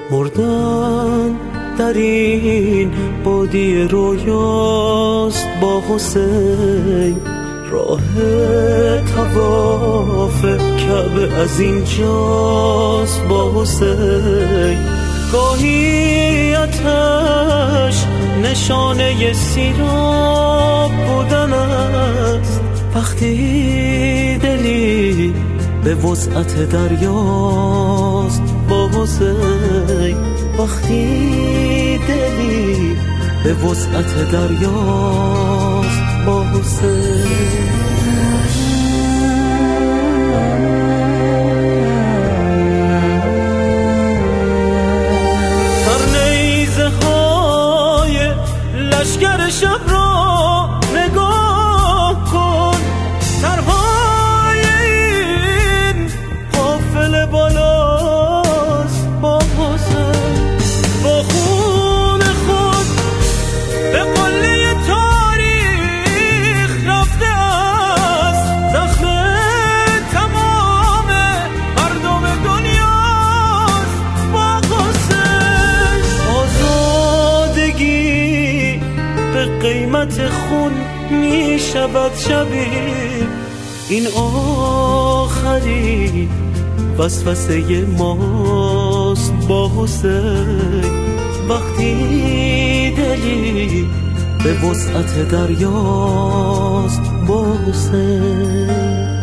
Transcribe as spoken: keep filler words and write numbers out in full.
مردن در این بادی رویاست با حسین، راه طواف کعبه از اینجاست با حسین. گاهی آتش نشانه سیراب بودن است، وقتی دلی به وسعت دریاست با حسین، وقتی دلی به وسعت دریاست با حسین. لشگر شب را نگاه کن، سرهای این قافله بالاست با حسین. با خون خود به قله تاریخ رفته است، زخم تمام مردم دنیاست با حسین. آزادگی به قیمت خون می شود شبیه، این آخرین وسوسه ماست با حسین. وقتی دلی به وسعت دریاست با حسین.